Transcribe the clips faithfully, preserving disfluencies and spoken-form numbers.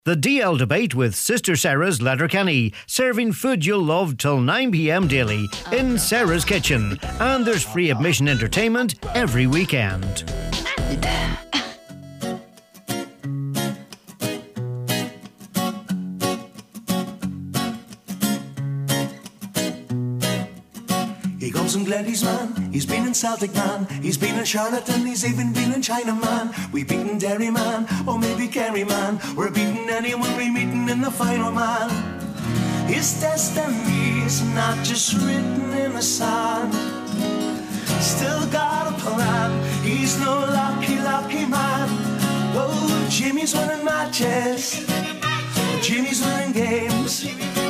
The D L Debate with Sister Sarah's Letterkenny, serving food you'll love till nine p.m. daily in Sarah's Kitchen. And there's free admission entertainment every weekend. He comes from Glendy's, man, he's been in Celtic, man, he's been in Charlotte and he's even been in China, man. We beaten Derry, man, or maybe Kerry, man. We're beating anyone we meeting in the final, man. His destiny's not just written in the sand. Still got a plan, he's no lucky, lucky man. Oh, Jimmy's winning matches, Jimmy's winning games.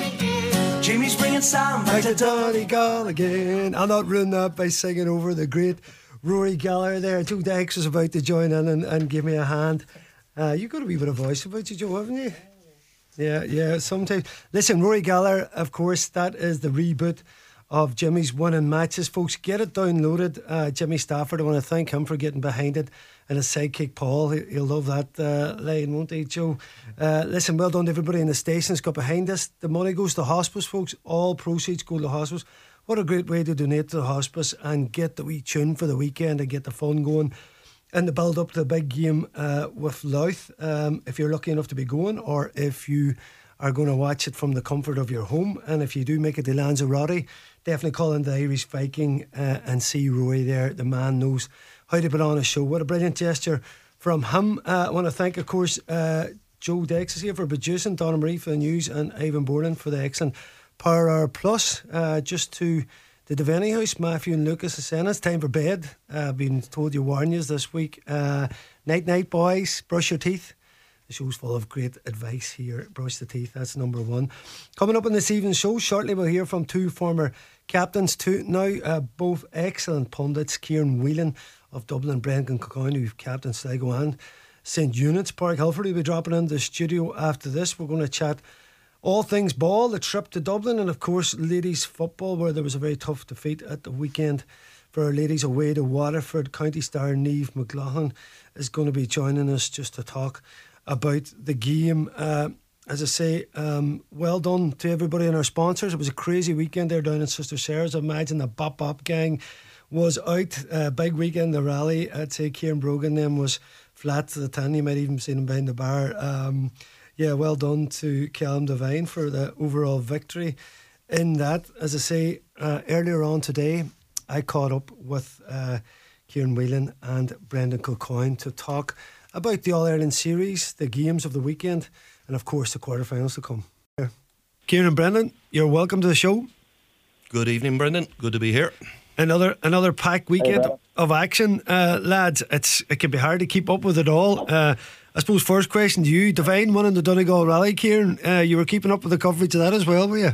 Jimmy's bringing sound back to Donegal again. I'll not ruin that by singing over the great Rory Gallagher there. Joe Dex was about to join in and, and give me a hand. Uh, you've got a wee bit of voice about you, Joe, haven't you? Yeah, yeah, sometimes. Listen, Rory Gallagher, of course, that is the reboot of Jimmy's Winning Matches. Folks, get it downloaded. Uh, Jimmy Stafford, I want to thank him for getting behind it. And his sidekick Paul, he, he'll love that uh, line, won't he, Joe? Uh, listen, well done to everybody in the station that's got behind us. The money goes to hospice, folks. All proceeds go to hospice. What a great way to donate to the hospice and get the wee tune for the weekend and get the fun going and the build up to the big game uh, with Louth. Um, if you're lucky enough to be going, or if you are going to watch it from the comfort of your home, and if you do make it to Lanzarote, definitely call in the Irish Viking uh, and see Roy there. The man knows how to put on a show. What a brilliant gesture from him. Uh, I want to thank, of course, uh, Joe Dex is here for producing, Donna Marie for the news, and Ivan Borland for the excellent Power Hour Plus. Uh, just to the Devaney House, Matthew and Lucas are saying it's time for bed. I've uh, been told you warn yous this week. Uh, night, night, boys. Brush your teeth. The show's full of great advice here. Brush the teeth, that's number one. Coming up in this evening's show, shortly we'll hear from two former captains, two now uh, both excellent pundits, Kieran Whelan of Dublin, Brendan Cockine, who've captained Sligo and St Eunice. Park Hilford will be dropping into the studio after this. We're going to chat all things ball, the trip to Dublin, and of course ladies football, where there was a very tough defeat at the weekend for our ladies away to Waterford. County star Niamh McLaughlin is going to be joining us just to talk about the game. Uh, as I say, um, well done to everybody and our sponsors. It was a crazy weekend there down in Sister Sarah's. I imagine the Bop Bop gang was out. Uh, big weekend, the rally. I'd say Kieran Brogan then was flat to the tan. You might even seen him behind the bar. Um, yeah, well done to Callum Devine for the overall victory in that. As I say, uh, earlier on today, I caught up with uh, Kieran Whelan and Brendan Kilcoyne to talk about the All-Ireland Series, the games of the weekend, and of course the quarterfinals to come. Kieran and Brendan, you're welcome to the show. Good evening, Brendan. Good to be here. Another another packed weekend hey, of action, uh, lads. It's it can be hard to keep up with it all. Uh, I suppose first question to you, Devine winning the Donegal Rally, Kieran. Uh, you were keeping up with the coverage of that as well, were you?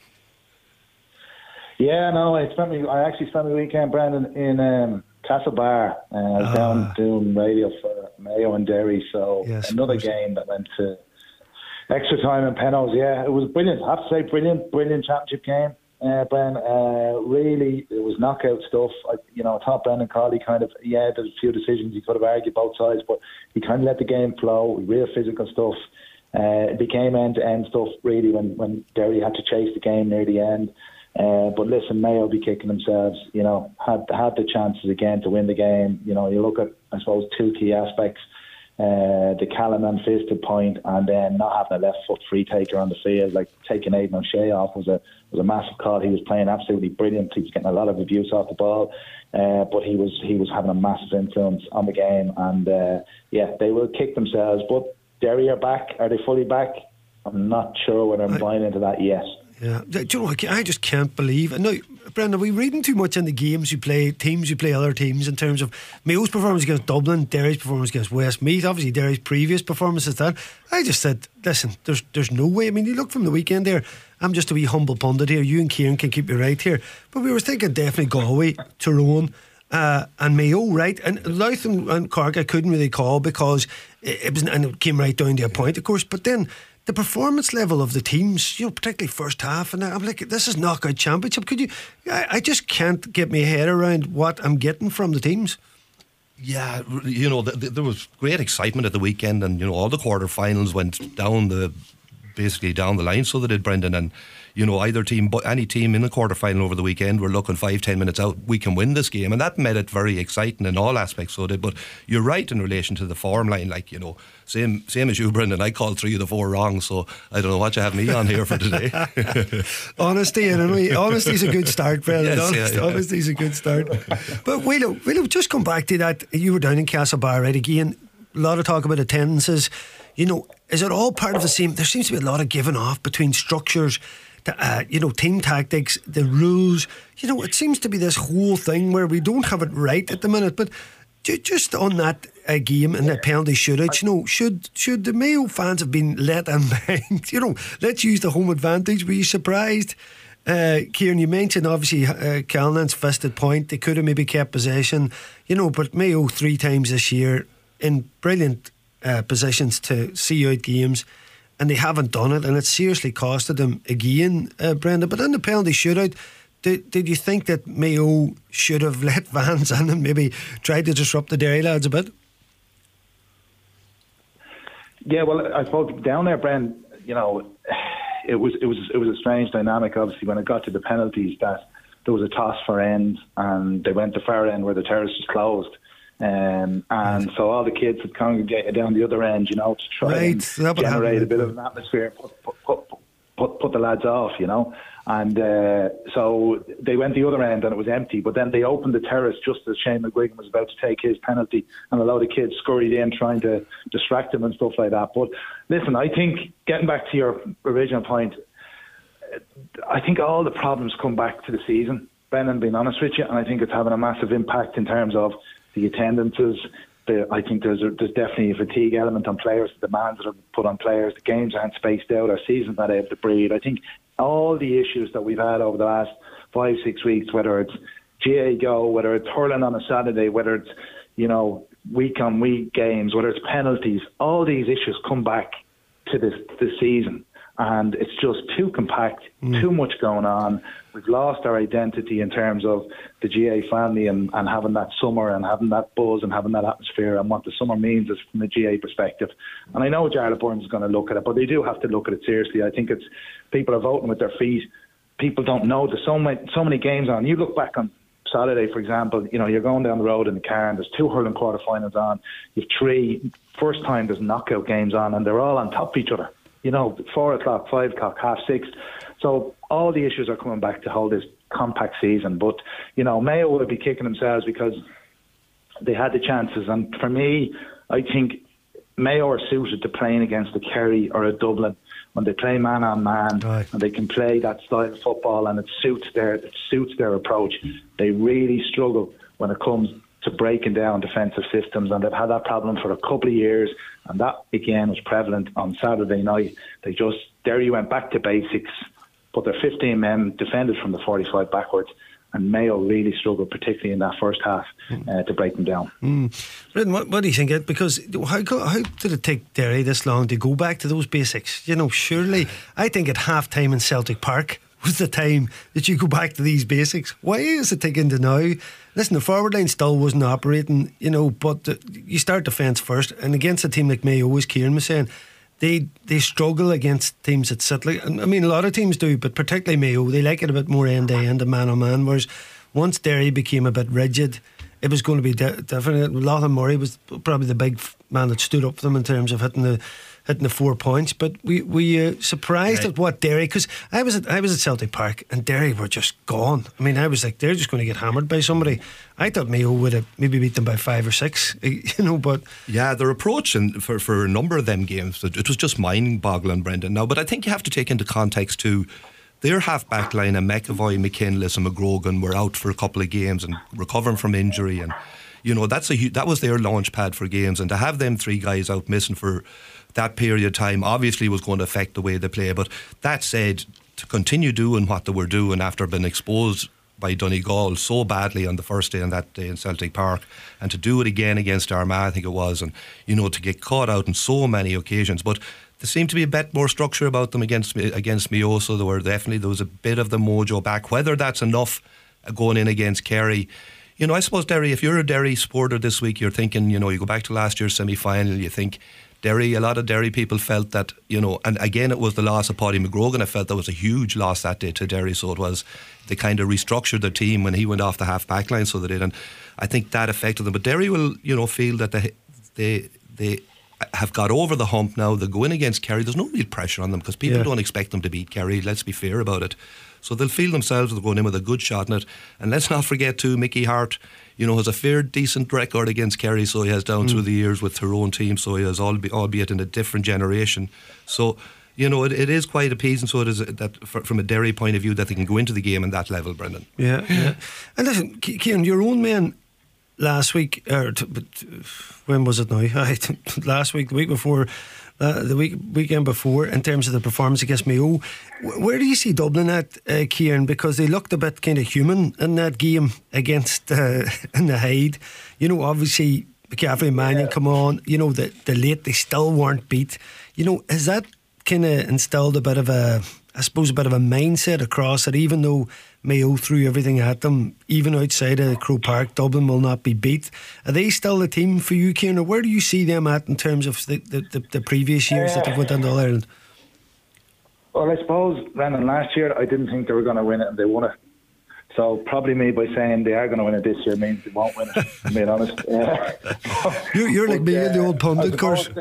Yeah, no, I spent me. I actually spent the weekend, Brendan, in um, Castlebar. Uh, I was ah. down doing radio for Mayo and Derry, so yes, another game that went to extra time in Pennos. Yeah, it was brilliant. I have to say, brilliant, brilliant championship game. Uh, Bren, uh, really, it was knockout stuff. I, you know, I thought Brendan Cawley kind of, yeah, there's a few decisions he could have argued both sides, but he kind of let the game flow. Real physical stuff. Uh, it became end-to-end stuff, really, when, when Derry had to chase the game near the end. Uh, but listen, Mayo be kicking themselves. You know, had had the chances again to win the game. You know, you look at, I suppose, two key aspects. Uh, the Callanan fisted point, and then not having a left foot free taker on the field, like taking Aidan O'Shea off was a was a massive call. He was playing absolutely brilliant. He was getting a lot of abuse off the ball, uh, but he was he was having a massive influence on the game. And uh, yeah, they will kick themselves. But Derry are back. Are they fully back? I'm not sure whether I'm I, buying into that yet. Yeah, do you know? I just can't believe. No, Brendan, are we reading too much in the games you play, teams you play, other teams in terms of Mayo's performance against Dublin, Derry's performance against Westmeath, obviously Derry's previous performances? That I just said, listen, there's there's no way. I mean, you look from the weekend there. I'm just a wee humble pundit here. You and Kieran can keep me right here, but we were thinking definitely Galway, Tyrone, uh, and Mayo, right? And Louth and, and Cork, I couldn't really call because it, it was, and it came right down to a point, of course. But then the performance level of the teams, you know, particularly first half, and I'm like, this is knockout championship. Could you? I, I just can't get my head around what I'm getting from the teams. Yeah, you know, th- th- there was great excitement at the weekend, and you know, all the quarterfinals went down the basically down the line. So they did, Brendan, and you know, either team, but any team in the quarterfinal over the weekend were looking five, ten minutes out, we can win this game, and that made it very exciting in all aspects. So did, but you're right in relation to the form line, like you know, same same as you, Brendan. I called three of the four wrong, so I don't know what you have me on here for today. Honesty, and anyway, honesty's a good start, Brendan. Yes, Honest, yeah, yeah. Honesty's a good start. But we'll we'll just come back to that. You were down in Castlebar, right? Again, a lot of talk about attendances. You know, is it all part of the same? There seems to be a lot of giving off between structures. The, uh, you know, team tactics, the rules. You know, it seems to be this whole thing where we don't have it right at the minute. But ju- just on that uh, game and the penalty shootout, you know, should should the Mayo fans have been let in behind? You know, let's use the home advantage. Were you surprised? Uh, Kieran, you mentioned obviously uh, Callanan's fisted point. They could have maybe kept possession, you know, but Mayo three times this year in brilliant uh, positions to see out games. And they haven't done it, and it seriously costed them again, uh, Brenda. But in the penalty shootout, did, did you think that Mayo should have let Vans in and maybe tried to disrupt the Derry lads a bit? Yeah, well, I suppose down there, Bren, you know, it was it was it was a strange dynamic. Obviously, when it got to the penalties, that there was a toss for ends, and they went to far end where the terrace was closed. Um, and so all the kids had congregated down the other end, you know, to try right. and so generate a bit of an atmosphere, put, put, put, put, put the lads off, you know. And uh, so they went the other end and it was empty. But then they opened the terrace just as Shane McGuigan was about to take his penalty, and a lot of kids scurried in trying to distract him and stuff like that. But listen, I think, getting back to your original point, I think all the problems come back to the season, Brendan, being honest with you, and I think it's having a massive impact in terms of the attendances. The, I think there's a, there's definitely a fatigue element on players, the demands that are put on players, the games aren't spaced out, our season's not able to breathe. I think all the issues that we've had over the last five, six weeks, whether it's G A A Go, whether it's hurling on a Saturday, whether it's, you know, week on week games, whether it's penalties, all these issues come back to this, this season. And it's just too compact, mm. too much going on. We've lost our identity in terms of the G A A family and, and having that summer and having that buzz and having that atmosphere and what the summer means is from the G A A perspective. And I know Jarlath Burns is going to look at it, but they do have to look at it seriously. I think it's people are voting with their feet. People don't know there's so many, so many games on. You look back on Saturday, for example, you know, you're going down the road in the car and there's two hurling quarterfinals on. You've three, first time there's knockout games on, and they're all on top of each other. You know, four o'clock, five o'clock, half six. So all the issues are coming back to hold this compact season. But, you know, Mayo will be kicking themselves because they had the chances. And for me, I think Mayo are suited to playing against a Kerry or a Dublin when they play man on man, right, and they can play that style of football, and it suits their it suits their approach. They really struggle when it comes to breaking down defensive systems, and they've had that problem for a couple of years, and that again was prevalent on Saturday night. They just, Derry went back to basics, put their fifteen men, defended from the forty-five backwards, and Mayo really struggled, particularly in that first half, mm. uh, to break them down. Mm. Brendan, what, what do you think? Because how, how did it take Derry this long to go back to those basics? You know, surely, I think at half time in Celtic Park was the time that you go back to these basics. Why is it taking to now? Listen, the forward line still wasn't operating, you know, but the, you start defence first, and against a team like Mayo, as Kieran was saying, they they struggle against teams that sit like, I mean, a lot of teams do, but particularly Mayo, they like it a bit more end to end and man on man, whereas once Derry became a bit rigid, it was going to be di- different. Lachlan Murray was probably the big man that stood up for them in terms of hitting the hitting the four points. But we we uh, surprised right. at what Derry, because I was at I was at Celtic Park and Derry were just gone. I mean, I was like, they're just going to get hammered by somebody. I thought Mayo would have maybe beat them by five or six, you know. But yeah, their approach and for for a number of them games, it was just mind-boggling, Brendan. Now, but I think you have to take into context too. Their half-back line of McAvoy, McKinless and McGrogan were out for a couple of games and recovering from injury, and you know that's a that was their launch pad for games, and to have them three guys out missing for that period of time obviously was going to affect the way they play. But that said, to continue doing what they were doing after being exposed by Donegal so badly on the first day on that day in Celtic Park, and to do it again against Armagh, I think it was, and you know, to get caught out on so many occasions. But there seemed to be a bit more structure about them against against Mayo, so there were definitely there was a bit of the mojo back. Whether that's enough going in against Kerry, you know, I suppose, Derry, if you're a Derry supporter this week, you're thinking, you know, you go back to last year's semi-final, you think Derry, a lot of Derry people felt that, you know, and again it was the loss of Paddy McGrogan. I felt that was a huge loss that day to Derry, so it was, they kind of restructured the team when he went off the half back line, so they did, and I think that affected them. But Derry will, you know, feel that they they they have got over the hump now. They go in against Kerry, there's no real pressure on them because people yeah. don't expect them to beat Kerry, let's be fair about it. So they'll feel themselves they're going in with a good shot in it. And let's not forget too, Mickey Hart, you know, has a fair decent record against Kerry, so he has down mm. through the years with her own team, so he has, albe- albeit in a different generation. So, you know, it, it is quite appeasing, so it is that for, from a Derry point of view, that they can go into the game on that level, Brendan. Yeah, yeah. And listen, Ciaran, your own men last week, or t- t- when was it now? Last week, the week before, Uh, the week weekend before, in terms of the performance against Mayo, where do you see Dublin at, uh, Ciaran? Because they looked a bit kind of human in that game against uh, in the Hyde. You know, obviously McCaffrey and Mannion yeah. come on. You know, the the late they still weren't beat. You know, has that kind of instilled a bit of a, I suppose, a bit of a mindset across it? Even though Mayo threw everything at them, even outside of Croke Park, Dublin will not be beat. Are they still the team for you, Ciaran, or where do you see them at in terms of the, the, the, the previous years uh, that they've went into All Ireland? Well, I suppose, Brendan, last year I didn't think they were going to win it, and they won it. So probably me by saying they are going to win it this year means they won't win it, I'm being honest. Yeah. You're, you're like but, me in uh, the old pundit course.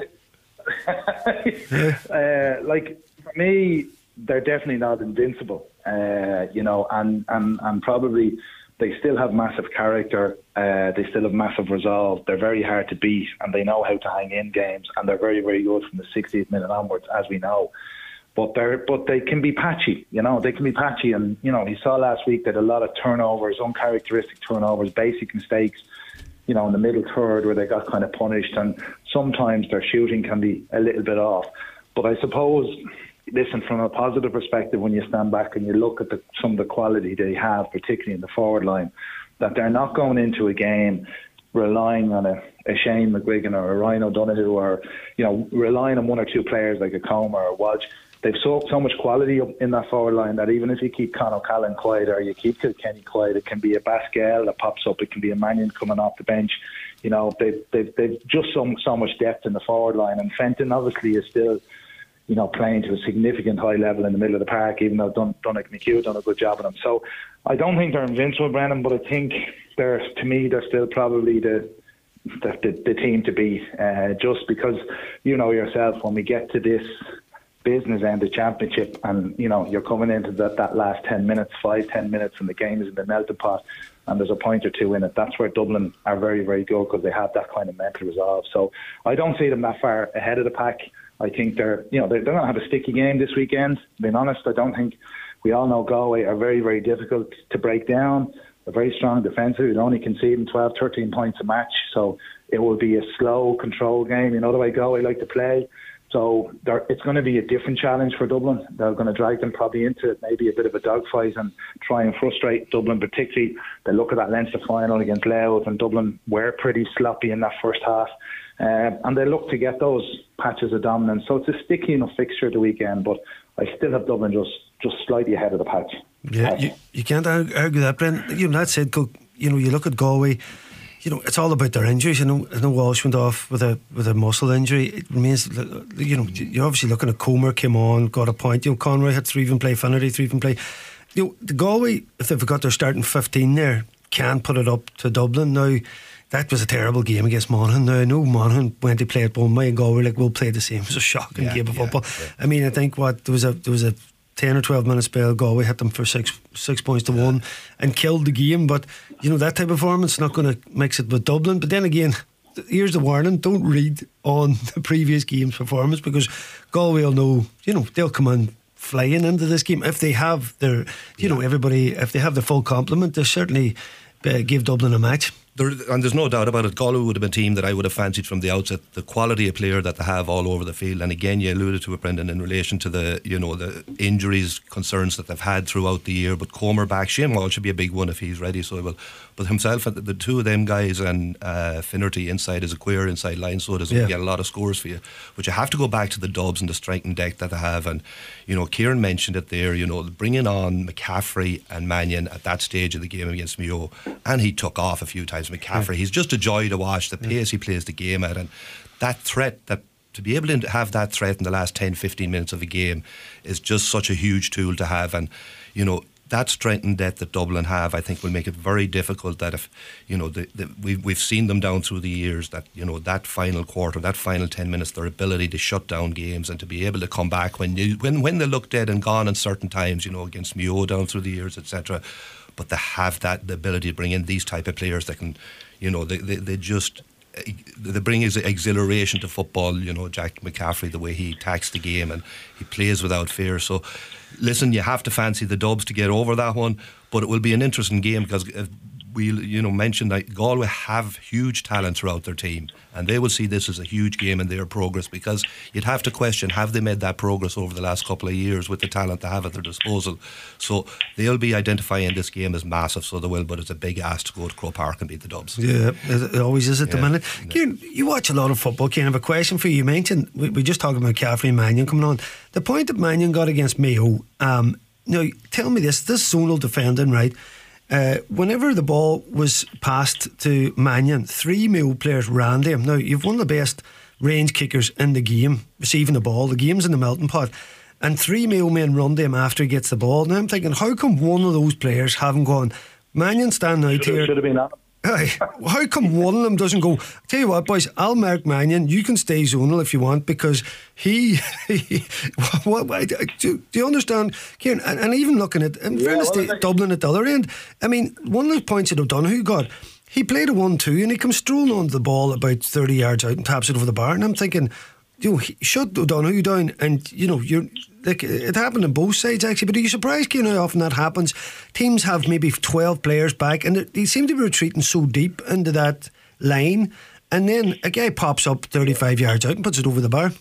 yeah. uh, like, for me, they're definitely not invincible. Uh, you know, and, and, and probably they still have massive character, uh, they still have massive resolve, they're very hard to beat, and they know how to hang in games, and they're very, very good from the sixtieth minute onwards, as we know. But they're but they can be patchy, you know, they can be patchy, and, you know, you saw last week that a lot of turnovers, uncharacteristic turnovers, basic mistakes, you know, in the middle third where they got kind of punished, and sometimes their shooting can be a little bit off. But I suppose, listen, from a positive perspective, when you stand back and you look at the, some of the quality they have, particularly in the forward line, that they're not going into a game relying on a, a Shane McGuigan or a Ryan O'Donoghue, or, you know, relying on one or two players like a Comer or Walsh. They've so, so much quality in that forward line that even if you keep Con O'Callaghan quiet or you keep Kilkenny quiet, it can be a Basquel that pops up, it can be a Mannion coming off the bench. You know, they've, they've, they've just so, so much depth in the forward line, and Fenton obviously is still, you know, playing to a significant high level in the middle of the park, even though Dun- Donnacha McHugh done a good job of them. So I don't think they're invincible, Brennan, but I think they're, to me, they're still probably the the, the, the team to beat. Uh, just because, you know yourself, when we get to this business end of championship, and, you know, you're coming into that, that last ten minutes, five, ten minutes, and the game is in the melting pot, and there's a point or two in it. That's where Dublin are very, very good, because they have that kind of mental resolve. So I don't see them that far ahead of the pack. I think they're, you know, they're, they're going to have a sticky game this weekend. Being honest, I don't think, we all know Galway are very, very difficult to break down. They're very strong defensively. They're only conceding twelve, thirteen points a match. So it will be a slow, controlled game. You know the way Galway like to play. So it's going to be a different challenge for Dublin. They're going to drag them probably into maybe a bit of a dogfight and try and frustrate Dublin, particularly. They look at that Leinster final against Louth, and Dublin were pretty sloppy in that first half. Uh, and they look to get those patches of dominance. So it's a sticky enough fixture the weekend, but I still have Dublin just, just slightly ahead of the patch. Yeah, you, you can't argue that, Brent. You know, that said, you know, you look at Galway, you know, it's all about their injuries. You know, I know Walsh went off with a with a muscle injury. It remains, you know, you're obviously looking at Comer came on, got a point. You know, Conroy had three even play, Finnerty three even play. You know, the Galway, if they've got their starting fifteen there, can put it up to Dublin. Now, that was a terrible game against Monaghan. Now, I know Monaghan went to play at Bournemouth, and Galway like we'll play the same. It was a shocking yeah, game of yeah, football. Yeah. I mean, I think what there was a there was a ten or twelve minute spell. Galway hit them for six six points to yeah. one and killed the game. But you know, that type of performance not going to mix it with Dublin. But then again, here's the warning: don't read on the previous game's performance, because Galway will know. You know, they'll come in flying into this game if they have their, you yeah. know, everybody if they have the full complement. They certainly uh, give Dublin a match. There, and there's no doubt about it, Galway would have been a team that I would have fancied from the outset. The quality of player that they have all over the field, and again you alluded to it, Brendan, in relation to the you know the injuries concerns that they've had throughout the year. But Comer back, Shane Wall should be a big one if he's ready, so he will. But himself, the, the two of them guys, and uh, Finnerty inside as a queer inside line, so does yeah. get a lot of scores for you. But you have to go back to the Dubs and the striking deck that they have. And you know, Kieran mentioned it there. You know, bringing on McCaffrey and Mannion at that stage of the game against Mayo, and he took off a few times. McCaffrey, yeah. he's just a joy to watch. The pace yeah. he plays the game at, and that threat that. To be able to have that threat in the last ten, fifteen minutes of a game is just such a huge tool to have. And you know, that strength and depth that Dublin have, I think, will make it very difficult that if, you know, the, the, we've, we've seen them down through the years that, you know, that final quarter, that final ten minutes, their ability to shut down games and to be able to come back when you, when, when they look dead and gone in certain times, you know, against Mayo down through the years, et cetera. But they have that the ability to bring in these type of players that can, you know, they, they, they just... they bring his exhilaration to football. You know, Jack McCaffrey, the way he attacks the game and he plays without fear. So listen, you have to fancy the Dubs to get over that one, but it will be an interesting game because we, you know, mentioned that Galway have huge talent throughout their team, and they will see this as a huge game in their progress, because you'd have to question, have they made that progress over the last couple of years with the talent they have at their disposal? So they'll be identifying this game as massive, so they will, but it's a big ask to go to Croke Park and beat the Dubs. Yeah, it always is at yeah. the minute. Kieran, you watch a lot of football. Kieran, I have a question for you. You mentioned, we, we just talked about McCaffrey and Mannion coming on. The point that Mannion got against Mayo, um, now tell me this, this zonal defending, right? Uh, whenever the ball was passed to Mannion, three Mayo players ran to him. Now, you've one of the best range kickers in the game, receiving the ball. The game's in the melting pot. And three Mayo men run to him after he gets the ball. Now, I'm thinking, how come one of those players haven't gone, Mannion stand out here? Should have been on him. How come one of them doesn't go, tell you what, boys, I'll mark Mannion, you can stay zonal if you want, because he, he what, what, do, do you understand, Kieran? And, and even looking at, in yeah, fairness well, to Dublin at the other end, I mean, one of the points that O'Donoghue got, he played a one two and he comes strolling onto the ball about thirty yards out and taps it over the bar, and I'm thinking, you know, shut O'Donoghue down, and you know, you're like, it happened on both sides actually. But are you surprised, you know, how often that happens? Teams have maybe twelve players back, and they seem to be retreating so deep into that line, and then a guy pops up thirty-five yards out and puts it over the bar.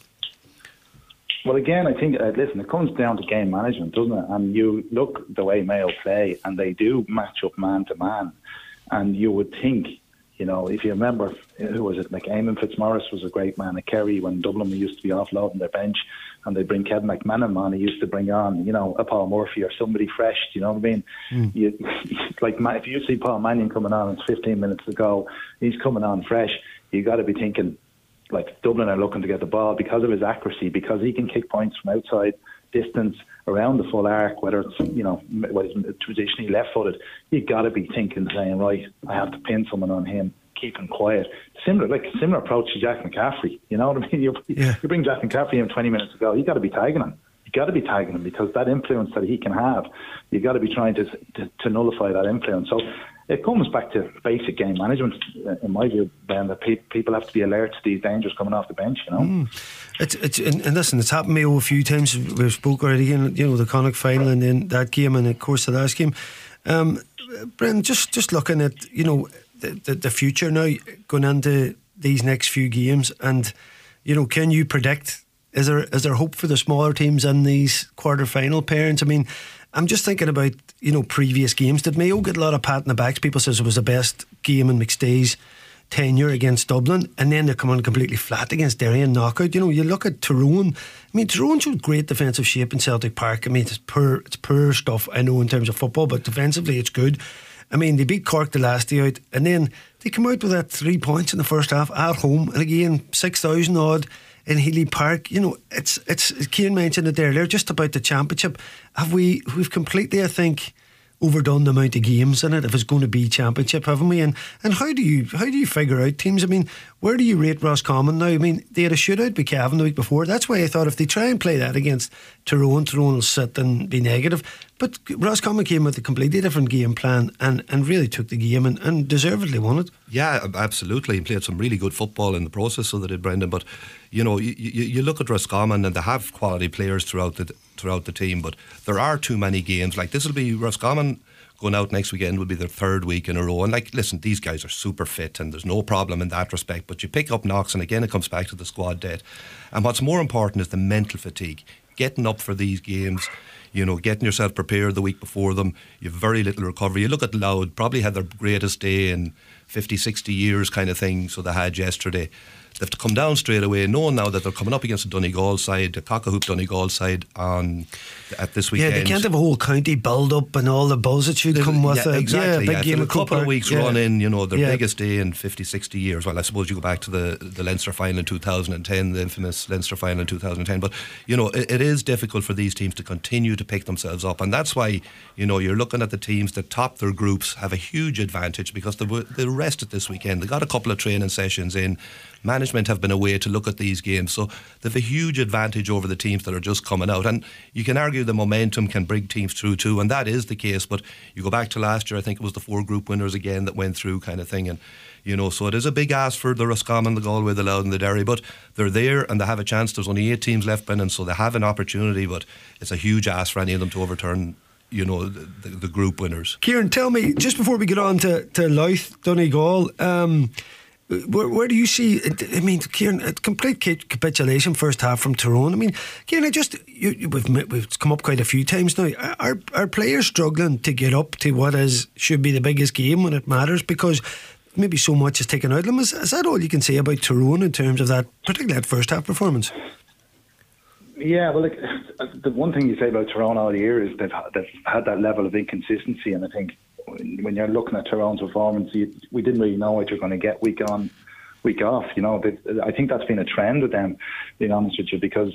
Well, again, I think, uh, listen, it comes down to game management, doesn't it? And you look the way Mayo play, and they do match up man to man, and you would think, you know, if you remember, who was it? Like Eamon Fitzmaurice was a great man at Kerry when Dublin used to be offloading their bench, and they bring Kevin McMahon on. He used to bring on, you know, a Paul Murphy or somebody fresh. Do you know what I mean? Mm. You, like if you see Paul Mannion coming on, it's fifteen minutes to go. He's coming on fresh. You got to be thinking, like Dublin are looking to get the ball because of his accuracy, because he can kick points from outside distance around the full arc, whether it's, you know, what is traditionally left-footed. You got to be thinking, saying, right, I have to pin someone on him, keep him quiet. Similar, like similar approach to Jack McCaffrey. You know what I mean? You, yeah. you bring Jack McCaffrey in twenty minutes ago, you got to be tagging him. You got to be tagging him, because that influence that he can have, you got to be trying to, to to nullify that influence. So it comes back to basic game management, in my view, Ben, that pe- people have to be alert to these dangers coming off the bench, you know. Mm. It's it's and, and listen, it's happened to me a few times. We've spoke already, in, you know, the Connacht final and then that game and of course the last game. Um, Brendan, just just looking at, you know, the, the the future now going into these next few games, and you know, can you predict? Is there is there hope for the smaller teams in these quarter final pairings? I mean, I'm just thinking about, you know, previous games. Did Mayo get a lot of pat in the backs? People says it was the best game in McStay's tenure against Dublin, and then they come on completely flat against Derry and knockout. You know, you look at Tyrone. I mean, Tyrone showed great defensive shape in Celtic Park. I mean, it's poor, it's poor stuff, I know, in terms of football, but defensively it's good. I mean, they beat Cork the last day out, and then they come out with that three points in the first half at home, and again six thousand odd in Healy Park. You know, it's it's Kieran mentioned it there. They're just about the championship. Have we? We've completely, I think, overdone the amount of games in it if it's going to be championship, haven't we? And and how do you how do you figure out teams? I mean, where do you rate Roscommon now? I mean, they had a shootout with Cavan the week before. That's why I thought if they try and play that against Tyrone, Tyrone will sit and be negative. But Roscommon came with a completely different game plan and, and really took the game and, and deservedly won it. Yeah, absolutely. He played some really good football in the process, so they did, Brendan. But you know, you, you, you look at Roscommon and they have quality players throughout the throughout the team, but there are too many games. Like this will be Roscommon going out next weekend will be their third week in a row. And like, listen, these guys are super fit and there's no problem in that respect. But you pick up knocks, and again, it comes back to the squad depth. And what's more important is the mental fatigue. Getting up for these games, you know, getting yourself prepared the week before them. You have very little recovery. You look at Louth, probably had their greatest day in fifty, sixty years kind of thing, so they had yesterday. They have to come down straight away, knowing now that they're coming up against the Donegal side, the Cockahoo Donegal side on at this weekend. Yeah, they can't have a whole county build up and all the buzz that should come with yeah, it. Exactly. Yeah, big yeah. game a of couple of weeks yeah. run in, you know, their yeah. biggest day in fifty, sixty years. Well, I suppose you go back to the, the Leinster final in two thousand ten, the infamous Leinster final in two thousand ten. But, you know, it, it is difficult for these teams to continue to pick themselves up. And that's why, you know, you're looking at the teams that top their groups have a huge advantage because they they rested this weekend. They got a couple of training sessions in. Management have been away to look at these games, so they've a huge advantage over the teams that are just coming out. And you can argue the momentum can bring teams through too, and that is the case. But you go back to last year, I think it was the four group winners again that went through, kind of thing. And you know, so it is a big ask for the Roscommon, the Galway, the Louth and the Derry, but they're there and they have a chance. There's only eight teams left, Brendan, so they have an opportunity, but it's a huge ask for any of them to overturn, you know, the, the, the group winners. Kieran, tell me, just before we get on to, to Louth, Donegal, um, Where, where do you see? I mean, Kieran, a complete capitulation first half from Tyrone. I mean, Kieran, I just you, you, we've we've come up quite a few times now. Are are players struggling to get up to what is should be the biggest game when it matters because maybe so much is taken out of them? Is, is that all you can say about Tyrone in terms of that, particularly that first half performance? Yeah, well, like, the one thing you say about Tyrone all year is they've they've had that level of inconsistency, and I think when you're looking at Tyrone's performance, you, we didn't really know what you're going to get week on, week off. You know, I think that's been a trend with them, being honest with you, because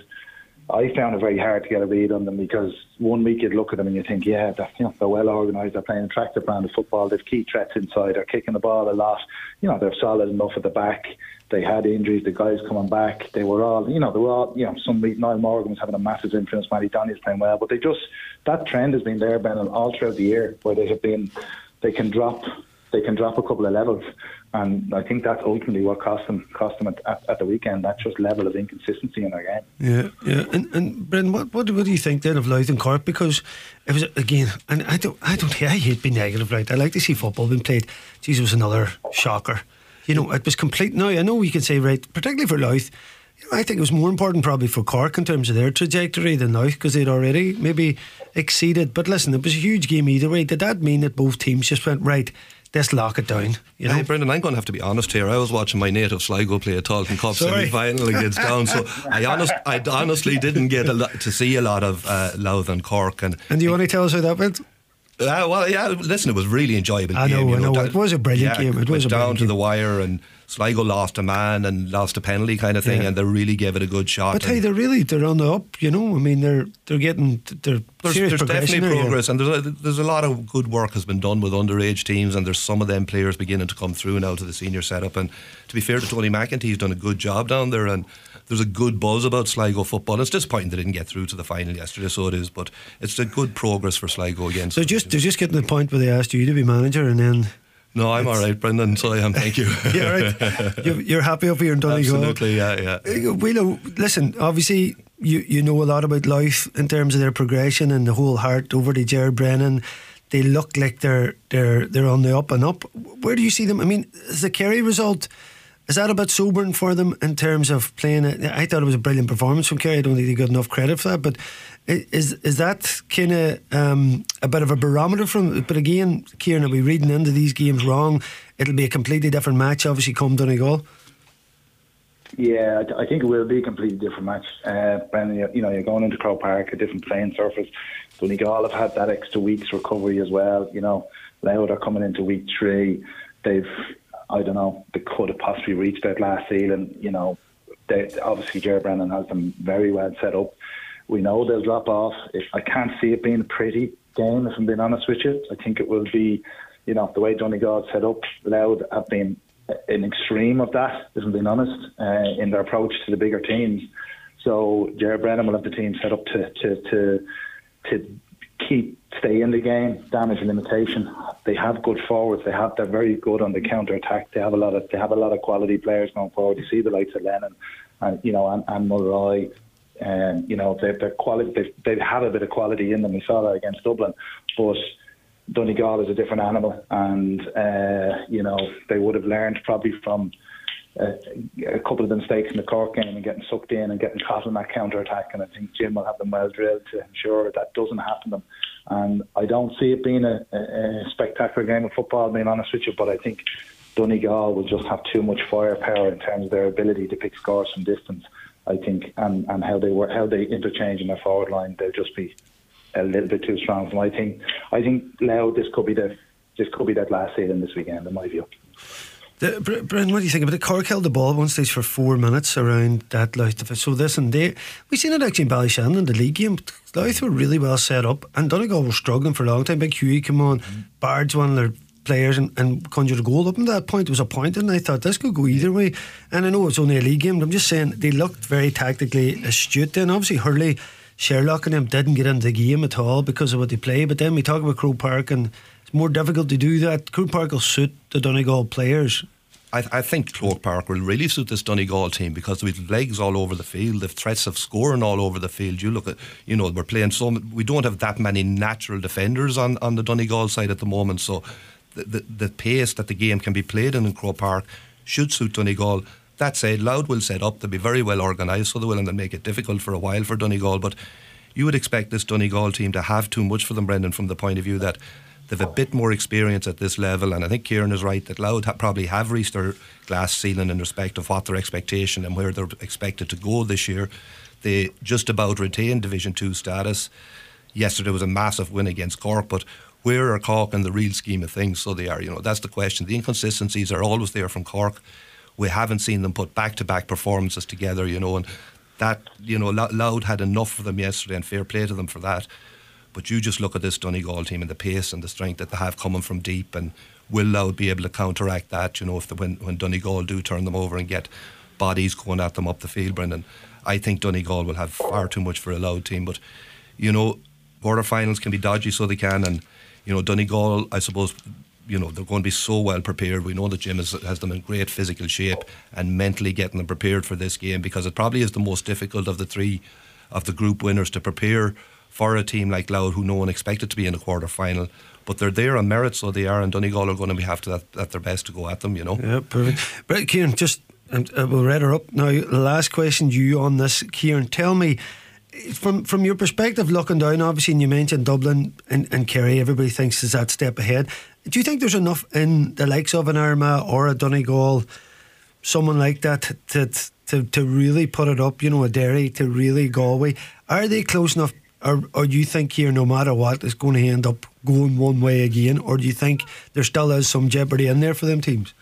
I found it very hard to get a read on them because one week you'd look at them and you think, yeah, they're, you know, they're well organised, they're playing attractive brand of football, they've key threats inside, they're kicking the ball a lot, you know, they're solid enough at the back. They had injuries, the guys coming back, they were all, you know, they were all, you know, some week Niall Morgan was having a massive influence, Matty Donnie's playing well, but they just, that trend has been there, Ben, all throughout the year, where they have been, they can drop, they can drop a couple of levels, and I think that's ultimately what cost them, cost them at, at, at the weekend, that just level of inconsistency in their game. Yeah, yeah, and and Brendan, what, what what do you think then of Louth and Cork? Because it was again, and I don't, I don't, I hate being negative, right? I like to see football being played. Jesus, was another shocker. You know, it was complete. Now I know we can say, right, particularly for Louth, you know, I think it was more important probably for Cork in terms of their trajectory than Louth because they'd already maybe exceeded. But listen, it was a huge game either way. Did that mean that both teams just went, right, let's lock it down? You know? Hey, Brendan, I'm going to have to be honest here. I was watching my native Sligo play a Tailteann Cup semi-final against Down, so I honest, I honestly didn't get a lot, to see a lot of uh, Louth and Cork. And, and do you want to tell us how that went? Uh, well, yeah, listen, it was really enjoyable. I know, game, you I know. know. It was a brilliant yeah, game. It was a down to game. the wire, and Sligo lost a man and lost a penalty kind of thing, yeah. and they really gave it a good shot. But hey, they're really they're on the up. You know, I mean, they're they're getting they're there's, serious there's definitely there, progress, yeah. and there's a, there's a lot of good work has been done with underage teams, and there's some of them players beginning to come through now to the senior setup. And to be fair to Tony McEntee, he's done a good job down there, and there's a good buzz about Sligo football. It's disappointing they didn't get through to the final yesterday, so it is, but it's a good progress for Sligo again. So just they're just getting to the point where they asked you to be manager, and then. No, I'm all right, Brendan. So I am. Thank you. Yeah, right. You're, you're happy up here in Donegal. Absolutely, yeah, yeah. We know. Listen, obviously, you you know a lot about Louth in terms of their progression and the whole heart over to Jared Brennan. They look like they're they're they're on the up and up. Where do you see them? I mean, is the Kerry result, is that a bit sobering for them in terms of playing it? I thought it was a brilliant performance from Kerry. I don't think they got enough credit for that. But is is that kind of um, a bit of a barometer from? But again, Kieran, are we reading into these games wrong? It'll be a completely different match, obviously, come Donegal. Yeah, I think it will be a completely different match. Uh, Brendan, you know, you're going into Croke Park, a different playing surface. Donegal have had that extra week's recovery as well. You know, Louth are coming into week three. They've, I don't know, they could have possibly reached that last ceiling. You know, they, obviously Jared Brennan has them very well set up. We know they'll drop off. If, I can't see it being a pretty game, if I'm being honest with you. I think it will be, you know, the way Donegal set up, Louth have been an extreme of that, if I'm being honest, uh, in their approach to the bigger teams. So Jared Brennan will have the team set up to to to, to keep stay in the game, damage and limitation. They have good forwards. They have they're very good on the counter attack. They have a lot of they have a lot of quality players going forward. You see the likes of Lennon and you know and, and Mulroy. And um, you know they they're quality. They they have a bit of quality in them. We saw that against Dublin, but Donegal is a different animal, and uh, you know they would have learned probably from uh, a couple of the mistakes in the Cork game and getting sucked in and getting caught in that counter attack. And I think Jim will have them well drilled to ensure that doesn't happen to them. And I don't see it being a, a, a spectacular game of football, being honest with you, but I think Donegal will just have too much firepower in terms of their ability to pick scores from distance. I think, and, and how they work, how they interchange in their forward line, they'll just be a little bit too strong. So I think, I think Louth, this could be the, this could be that last season this weekend, in my view. The, Brendan, what do you think about it? Cork held the ball at one stage for four minutes around that Louth. So this and they, we seen it actually in Ballyshannon in the league game. Louth were really well set up, and Donegal were struggling for a long time. Big Hughie come on, mm-hmm. Bard's one of their players, and, and conjured a goal up in that point. It was a point, and I thought this could go either way. And I know it's only a league game, but I'm just saying they looked very tactically astute. Then obviously Hurley, Sherlock and them didn't get into the game at all because of what they play. But then we talk about Croke Park, and it's more difficult to do that. Croke Park will suit the Donegal players. I, th- I think Croke Park will really suit this Donegal team because we've legs all over the field, they've threats of scoring all over the field. You look at, you know, we're playing so we don't have that many natural defenders on, on the Donegal side at the moment, so the, the the pace that the game can be played in in Croke Park should suit Donegal. That said, Louth will set up, they'll be very well organised, so they will, and they'll make it difficult for a while for Donegal. But you would expect this Donegal team to have too much for them, Brendan, from the point of view that they've a bit more experience at this level, and I think Kieran is right that Louth ha- probably have reached their glass ceiling in respect of what their expectation and where they're expected to go this year. They just about retained Division two status. Yesterday was a massive win against Cork, but where are Cork in the real scheme of things? So they are, you know, that's the question. The inconsistencies are always there from Cork. We haven't seen them put back-to-back performances together, you know, and that, you know, Louth had enough for them yesterday, and fair play to them for that. But you just look at this Donegal team and the pace and the strength that they have coming from deep, and will Louth be able to counteract that, you know, if the, when, when Donegal do turn them over and get bodies going at them up the field, Brendan. I think Donegal will have far too much for a Louth team, but, you know, quarter-finals can be dodgy, so they can, and, you know, Donegal, I suppose, you know, they're going to be so well prepared. We know that Jim has, has them in great physical shape and mentally getting them prepared for this game, because it probably is the most difficult of the three of the group winners to prepare for a team like Louth, who no one expected to be in a quarter final, but they're there on merit, so they are, and Donegal are going to be have to that, at their best to go at them, you know. Yeah, perfect. Right, Kieran, just uh, we'll read her up now. The last question to you on this, Kieran. Tell me, from from your perspective, looking down, obviously, and you mentioned Dublin and, and Kerry, everybody thinks is that step ahead. Do you think there's enough in the likes of an Armagh or a Donegal, someone like that, to to to really put it up? You know, a Derry, to really Galway. Are they close enough? Or, or do you think here, no matter what, it's going to end up going one way again? Or do you think there still is some jeopardy in there for them teams?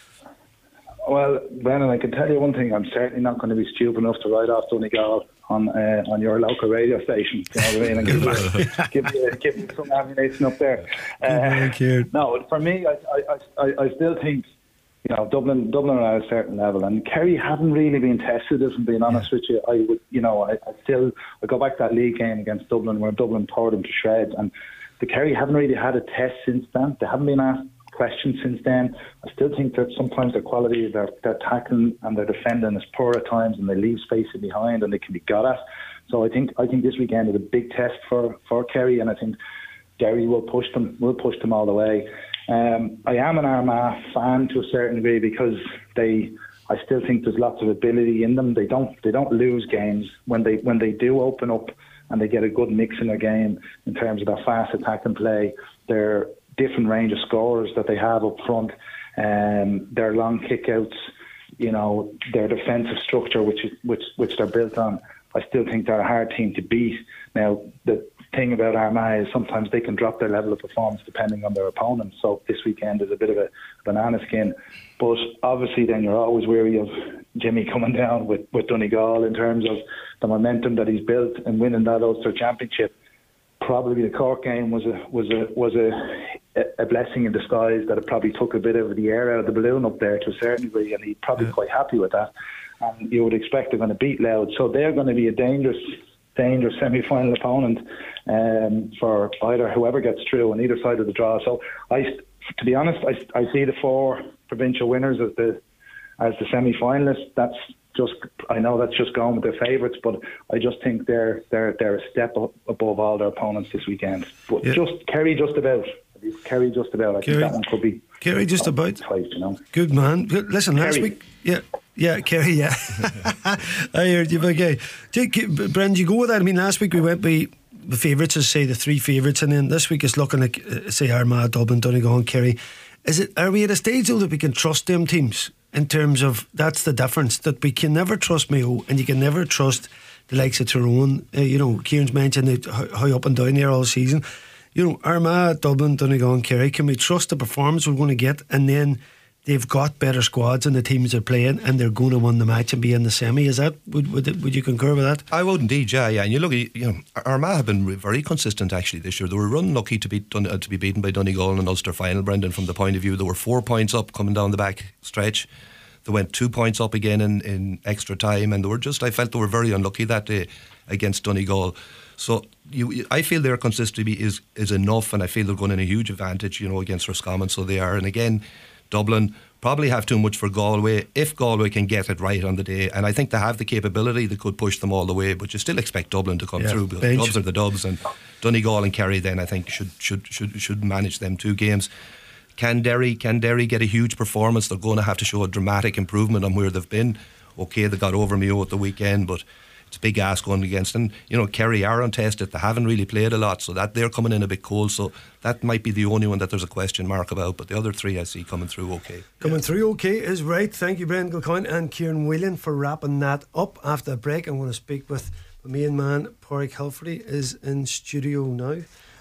Well, Brennan, I can tell you one thing. I'm certainly not going to be stupid enough to write off Donegal on uh, on your local radio station. You know what I mean? And give, you, give, you, give you some ammunition up there. Uh, no, for me, I, I, I, I still think, you know, Dublin, Dublin are at a certain level, and Kerry haven't really been tested. If I'm being honest yeah. with you, I would, you know, I, I still, I go back to that league game against Dublin where Dublin tore them to shreds, and the Kerry haven't really had a test since then. They haven't been asked questions since then. I still think that sometimes their quality, their, their tackling and their defending is poor at times, and they leave space in behind, and they can be got at. So I think, I think this weekend is a big test for for Kerry, and I think Derry will push them, will push them all the way. Um, I am an Armagh fan to a certain degree because they, I still think there's lots of ability in them. They don't, they don't lose games when they when they do open up and they get a good mix in their game in terms of their fast attack and play, their different range of scorers that they have up front, um, their long kickouts, you know, their defensive structure which is, which which they're built on. I still think they're a hard team to beat. Now the thing about Armagh is sometimes they can drop their level of performance depending on their opponent. So this weekend is a bit of a banana skin. But obviously then you're always wary of Jimmy coming down with, with Donegal in terms of the momentum that he's built and winning that Ulster Championship. Probably the Cork game was a was a was a a blessing in disguise that it probably took a bit of the air out of the balloon up there to a certain degree, and he's probably yeah. quite happy with that. And you would expect they're going to beat Louth, so they're going to be a dangerous dangerous semi-final opponent um, for either whoever gets through on either side of the draw. So I, to be honest, I, I see the four provincial winners as the as the semi-finalists. That's just, I know that's just going with their favourites, but I just think they're they're they're a step up above all their opponents this weekend. But yeah. just Kerry, just about Kerry just about. I Kerry, think that one could be. Kerry just about. Twice, you know. Good man. Listen, Kerry. last week, yeah, yeah, Kerry, yeah. I heard you, okay. Take, Brendan, you go with that. I mean, last week we went by the favourites, as say the three favourites, and then this week it's looking like, uh, say, Armagh, Dublin, Donegal, and Kerry. Is it? Are we at a stage though that we can trust them teams? In terms of, that's the difference, that we can never trust Mayo, and you can never trust the likes of Tyrone. Uh, you know, Kieran's mentioned it, how, how up and down there all season. You know, Armagh, Dublin, Donegal and Kerry, can we trust the performance we're going to get? And then they've got better squads and the teams they're playing, and they're going to win the match and be in the semi. Is that, would would, it, would you concur with that? I would indeed, yeah, yeah. And you look at, you know, Armagh have been very consistent actually this year. They were unlucky to be done, uh, to be beaten by Donegal in an Ulster final, Brendan, from the point of view. They were four points up coming down the back stretch. They went two points up again in, in extra time, and they were just, I felt they were very unlucky that day against Donegal. So you, I feel their consistency is is enough, and I feel they're going in a huge advantage, you know, against Roscommon. So they are. And again, Dublin probably have too much for Galway if Galway can get it right on the day, and I think they have the capability. They could push them all the way, but you still expect Dublin to come yeah, through. Because Dubs are the Dubs, and Donegal and Kerry then I think should should should should manage them two games. Can Derry can Derry get a huge performance? They're going to have to show a dramatic improvement on where they've been. Okay, they got over Mayo at the weekend, but it's a big ask going against. And you know, Kerry are untested. They haven't really played a lot, so that they're coming in a bit cold. So that might be the only one that there's a question mark about. But the other three I see coming through okay. Coming yeah. through okay is right. Thank you, Brendan Kilcoyne and Kieran Whelan, for wrapping that up. After the break, I'm going to speak with my main man, Pádraig Hilferty, is in studio now,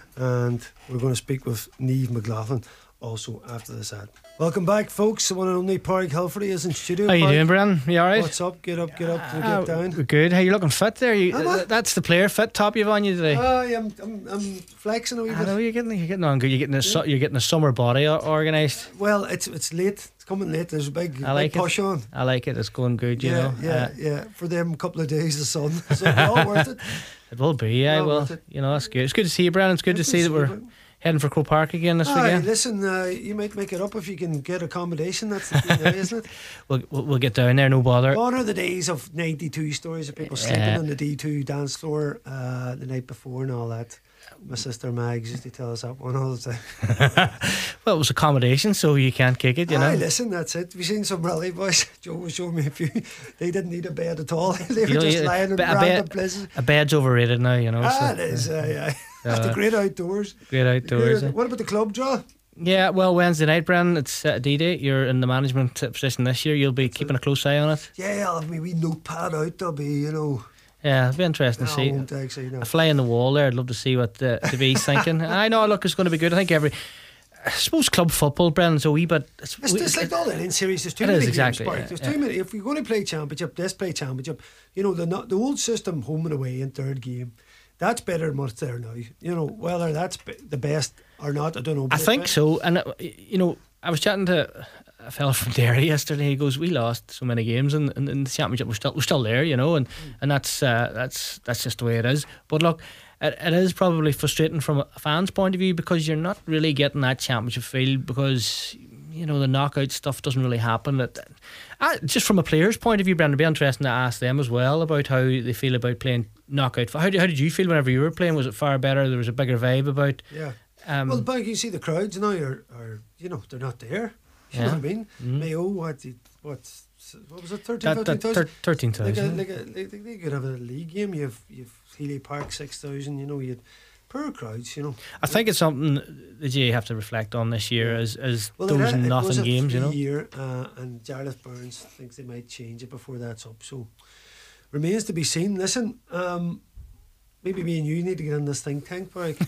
and we're going to speak with Niamh McLaughlin also after this ad. Welcome back, folks. The one and only Pádraig Hilferty is in studio. How you Pádraig? doing, Brendan? You alright? What's up? Get up, get up, uh, get down. We're good. How you looking fit there? You, th- that's the player fit top you've on you today. Uh, yeah, I'm, I'm, I'm flexing a wee bit. I know you're getting, you're getting on good. You're getting a, su- you're getting a summer body organised. Well, it's it's late. It's coming late. There's a big, I like big push it. on. I like it. It's going good. You yeah, know. Yeah, uh, yeah. For them, a couple of days of sun, so it's all worth it. It will be. Yeah. Well, well, you know, that's good. It's good to see you, Brendan. It's good, good to see that we're you. heading for Croke Park again this Aye, weekend. Listen, uh, you might make it up if you can get accommodation. That's the thing now, isn't it? We'll, we'll we'll get down there, no bother. Gone are the days of ninety-two stories of people sleeping uh, on the D two dance floor uh, the night before and all that. My sister Mags used to tell us that one all the time. Well, it was accommodation, so you can't kick it, you Aye, know. listen, that's it. We've seen some rally boys. Joe was showing me a few. They didn't need a bed at all. They were you know, just you, lying in a random bed, places. A bed's overrated now, you know. Ah, so, it is. Uh, yeah. Uh, After great outdoors. Great outdoors. Great, uh. what about the club draw? Yeah, well, Wednesday night, Brendan, it's uh, D-Day. You're in the management position this year. You'll be keeping a close eye on it. Yeah, I'll have my wee notepad out. There'll be, you know. Yeah, it'll be interesting no, to see. I won't actually, no. A fly in the wall there. I'd love to see what the, the V's thinking. I know, look, it's going to be good. I think every... I suppose club football, Brendan's a wee bit... It's, it's, it's like all that in series. There's too it many is, exactly, games. yeah, There's yeah. too many. If we're going to play championship, let's play championship. You know, the the old system, home and away in third game, that's better than what's there now. You know, whether that's be- the best or not, I don't know. I think so. And, uh, you know, I was chatting to a fella from Derry yesterday. He goes, we lost so many games in, in, in the championship. We're still, we're still there, you know, and, mm. and that's, uh, that's, that's just the way it is. But look, it, it is probably frustrating from a fan's point of view because you're not really getting that championship feel because, you know, the knockout stuff doesn't really happen. It, uh, just from a player's point of view, Brendan, it'd be interesting to ask them as well about how they feel about playing knockout. How did, how did you feel whenever you were playing? Was it far better? There was a bigger vibe about... Yeah. Um, well, back you see the crowds now are, are you know, they're not there. You yeah. know what I mean? Mm. Mayo, what, what, what was it, thirteen, fifteen thousand? thirteen thousand. Like, like, like, they could have a league game. You've, you've Healy Park, six thousand, you know, you'd poor crowds, you know. I think it's something that you have to reflect on this year as, as well, those it, nothing it was a games, you know. Year, uh, and Jarlath Burns thinks they might change it before that's up. So, remains to be seen. Listen, um, maybe me and you need to get in this think tank, Pádraig.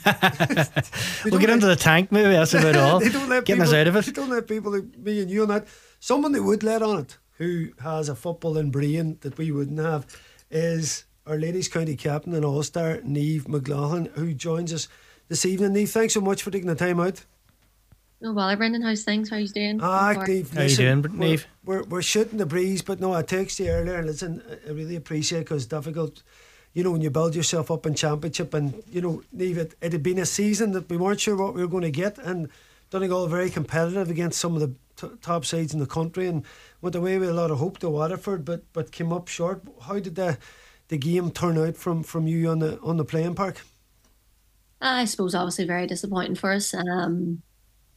We'll get into the tank, maybe that's about all. They don't let Getting people, us out of it. They don't let people like me and you on that. Someone they would let on it, who has a footballing brain that we wouldn't have, is our ladies county captain and all-star Niamh McLaughlin, who joins us this evening. Niamh, thanks so much for taking the time out. No bother, Brendan. How's things? How are you doing? Ah, Niamh, how listen, you doing, Niamh? We're, we're, we're shooting the breeze, but no, I texted you earlier and listen, I really appreciate it because it's difficult, you know, when you build yourself up in championship and, you know, Niamh, it, it had been a season that we weren't sure what we were going to get, and Donegal very competitive against some of the t- top sides in the country and went away with a lot of hope to Waterford, but but came up short. How did the the game turn out from, from you on the on the playing park? I suppose obviously very disappointing for us. Um,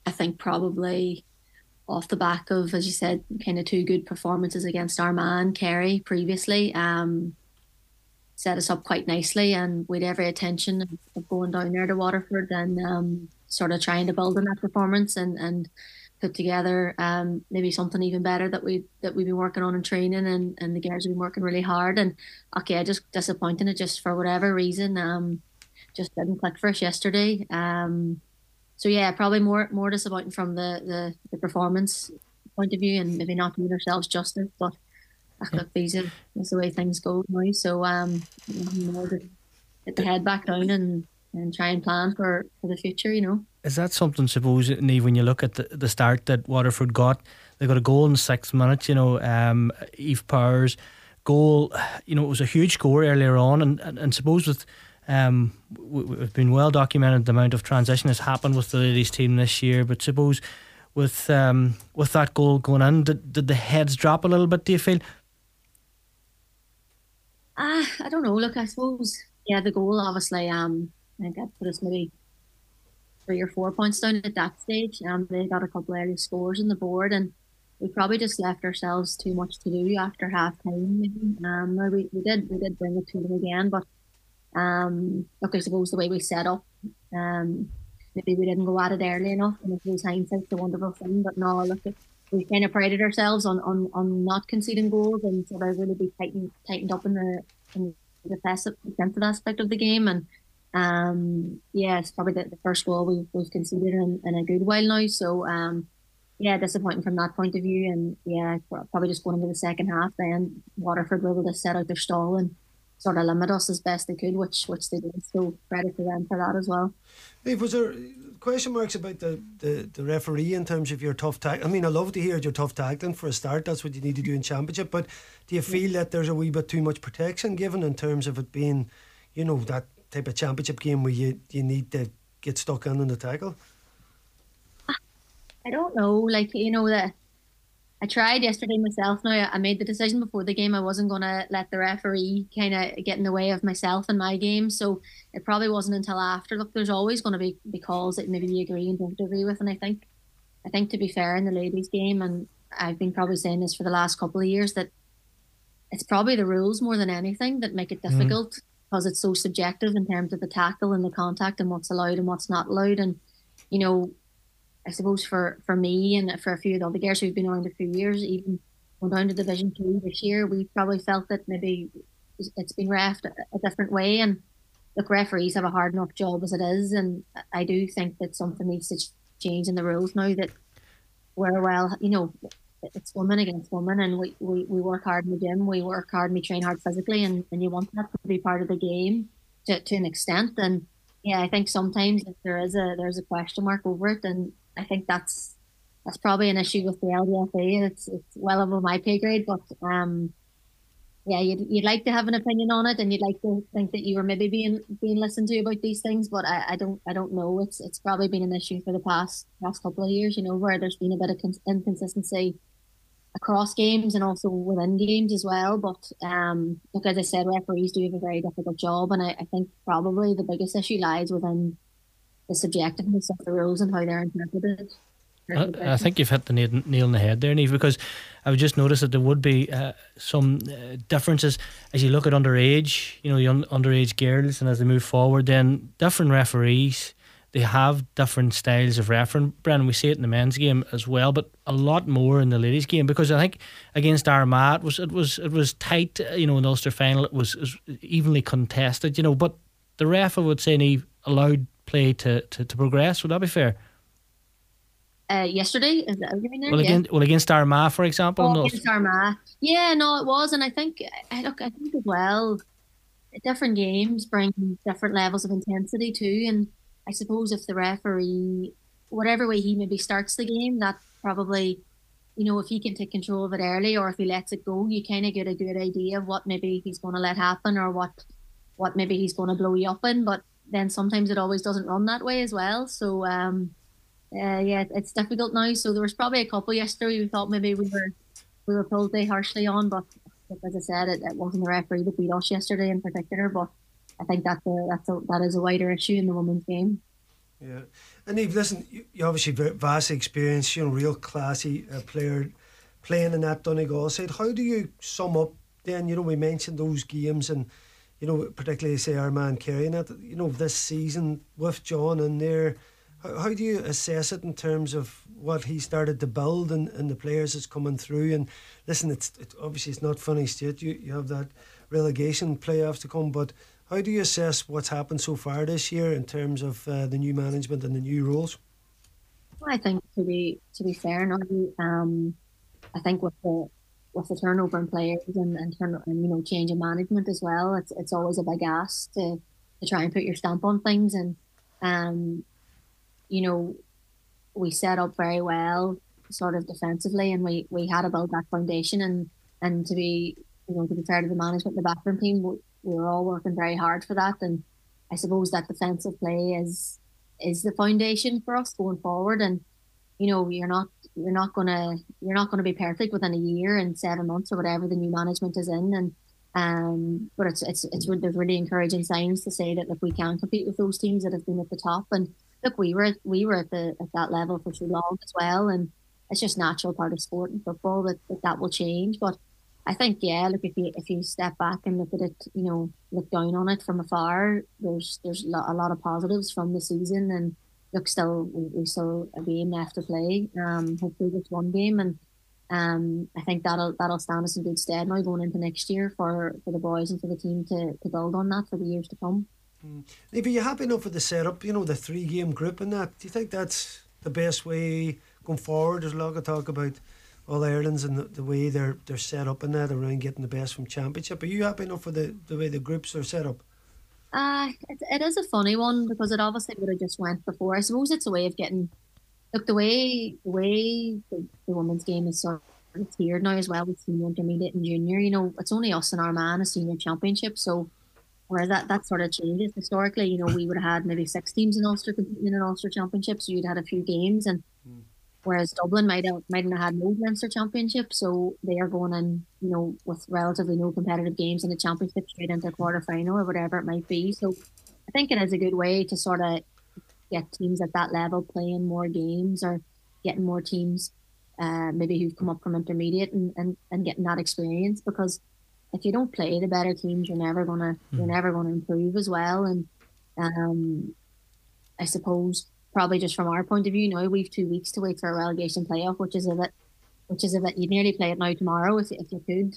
I think probably off the back of, as you said, kind of two good performances against Armagh, Kerry previously, um, set us up quite nicely, and with every intention of, of going down there to Waterford and um, sort of trying to build on that performance and and put together um, maybe something even better that we that we've been working on in training, and, and the girls have been working really hard. And okay, just disappointing it just for whatever reason, um, just didn't click for us yesterday. Um, so yeah, probably more more disappointing from the, the, the performance point of view, and maybe not doing ourselves justice. But I think these are that's the way things go now. So um, you know, get the head back down and, and try and plan for, for the future. You know. Is that something, suppose, Niamh, when you look at the, the start that Waterford got, they got a goal in six minutes, you know, um, Eve Power's goal, you know, it was a huge score earlier on, and, and, and suppose with, um, we've been well documented the amount of transition has happened with the ladies team this year, but suppose with um, with that goal going in, did, did the heads drop a little bit, do you feel? Uh, I don't know, look, I suppose, yeah, the goal obviously, um, I think that put us maybe three or four points down at that stage. Um, they got a couple of early scores on the board, and we probably just left ourselves too much to do after half time. Maybe. Um, no, we, we did we did bring it to them again, but um, look, I suppose the way we set up, um, maybe we didn't go at it early enough, and it was hindsight's a wonderful thing. But no, look, we kind of prided ourselves on, on, on not conceding goals, and sort of really be tightened tightened up in the in the defensive defensive aspect of the game. And Um, yeah, it's probably the, the first goal we've, we've conceded in, in a good while now. So, um, yeah, disappointing from that point of view. And yeah, probably just going into the second half, then Waterford were able to set out their stall and sort of limit us as best they could, which which they did. So credit to them for that as well. Hey, was there question marks about the, the, the referee in terms of your tough tag? I mean, I love to hear your tough tackling for a start. That's what you need to do in Championship. But do you feel that there's a wee bit too much protection given in terms of it being, you know, that type of Championship game where you, you need to get stuck in on the tackle? I don't know, like, you know, that I tried yesterday myself. Now, I made the decision before the game I wasn't going to let the referee kind of get in the way of myself and my game, so it probably wasn't until after. Look, there's always going to be, be calls that maybe you agree and don't agree with, and I think I think to be fair in the ladies game, and I've been probably saying this for the last couple of years, that it's probably the rules more than anything that make it difficult. Mm. Because it's so subjective in terms of the tackle and the contact and what's allowed and what's not allowed. And, you know, I suppose for, for me and for a few of the other girls who've been around a few years, even going down to Division Two this year, we probably felt that maybe it's been reffed a, a different way. And look, referees have a hard enough job as it is. And I do think that something needs to change in the rules now, that we're, well, you know, it's woman against woman, and we, we, we work hard in the gym, we work hard and we train hard physically, and, and you want that to be part of the game to, to an extent. And yeah, I think sometimes if there is a there's a question mark over it, and I think that's that's probably an issue with the L D F A. It's it's well over my pay grade, but um yeah, you'd, you'd like to have an opinion on it, and you'd like to think that you were maybe being being listened to about these things, but I, I don't I don't know. It's it's probably been an issue for the past past couple of years, you know, where there's been a bit of inconsistency across games and also within games as well. But um, look, as I said, referees do have a very difficult job, and I, I think probably the biggest issue lies within the subjectiveness of the rules and how they're interpreted. I, I think you've hit the nail, nail on the head there, Niamh, because I would just notice that there would be uh, some uh, differences as you look at underage, you know, the un- underage girls, and as they move forward, then different referees, they have different styles of refereeing. Brendan, we see it in the men's game as well, but a lot more in the ladies' game, because I think against Armagh it was it was it was tight. You know, in the Ulster final it was, it was evenly contested. You know, but the ref, I would say, Niamh, allowed play to, to, to progress. Would that be fair? Uh, yesterday, is that what you mean there? Well, against, yeah. well, against Armagh, for example. Oh, against Armagh, yeah, no, it was, and I think, I look, I think as well, different games bring different levels of intensity too, and I suppose if the referee, whatever way he maybe starts the game, that probably, you know, if he can take control of it early, or if he lets it go, you kind of get a good idea of what maybe he's going to let happen, or what what maybe he's going to blow you up in. But then sometimes it always doesn't run that way as well. So, um, uh, yeah, it's difficult now. So there was probably a couple yesterday we thought maybe we were we were pulled too harshly on, but as I said, it, it wasn't the referee that beat us yesterday in particular, but I think that's a, that's a, that is a wider issue in the women's game. Yeah, and Eve, listen, you, you obviously vast experience, you know, real classy uh, player playing in that Donegal side. How do you sum up then? You know, we mentioned those games, and you know, particularly say our man Kerry and that. You know, this season with John in there, how, how do you assess it in terms of what he started to build and, and the players that's coming through? And listen, it's it, obviously it's not finished yet. You you have that relegation playoffs to come, but how do you assess what's happened so far this year in terms of uh, the new management and the new rules? I think to be to be fair, now, um, I think with the with the turnover in players and and, turn, and you know change in management as well, it's it's always a big ask to to try and put your stamp on things. And um, you know, we set up very well, sort of defensively, and we we had to build that foundation. And and to be you know to be fair to the management, the backroom team. We, We were all working very hard for that, and I suppose that defensive play is is the foundation for us going forward. And you know, you're not you're not gonna you're not gonna be perfect within a year and seven months or whatever the new management is in. And um, but it's it's it's there's really encouraging signs to say that look, we can compete with those teams that have been at the top. And look, we were we were at the at that level for too long as well. And it's just natural part of sport and football that that, that will change, but. I think, yeah, look, if you if you step back and look at it, you know, look down on it from afar, there's there's a lot of positives from the season. And look, still, we, we still a game left to play, um, hopefully just one game. And um, I think that'll that'll stand us in good stead now going into next year for, for the boys and for the team to, to build on that for the years to come. Mm. Are you happy enough with the setup, you know, the three-game group and that? Do you think that's the best way going forward? There's a lot of talk about All Ireland's and the, the way they're they're set up in that around getting the best from Championship. Are you happy enough with the, the way the groups are set up? Uh, it, it is a funny one because it obviously would have just went before. I suppose it's a way of getting, look, the way the way the, the women's game is sort of tiered now as well with senior, intermediate and junior. You know, it's only us and our man a senior championship, so whereas that, that sort of changes historically. You know, we would have had maybe six teams in Ulster competing in an Ulster championship, so you'd had a few games. And mm. Whereas Dublin might have mightn't have had no Leinster Championship, so they are going in, you know, with relatively no competitive games in the championship straight into a quarter final or whatever it might be. So I think it is a good way to sort of get teams at that level playing more games or getting more teams, uh, maybe who've come up from intermediate and, and, and getting that experience. Because if you don't play the better teams, you're never gonna mm. you're never gonna improve as well. And um, I suppose. Probably just from our point of view now, we've two weeks to wait for a relegation playoff, which is a bit, which is a bit. You'd nearly play it now tomorrow if if you could,